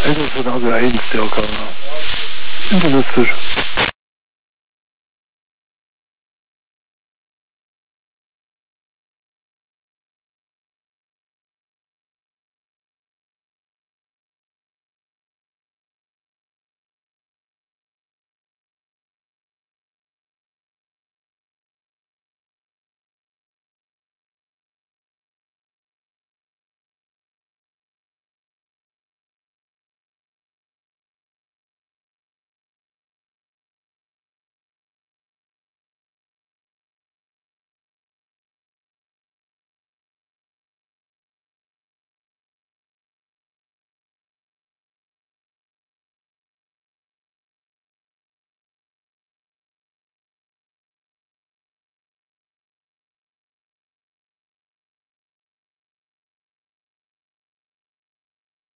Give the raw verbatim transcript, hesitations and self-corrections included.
I think it was when I was about eight still going on. Into the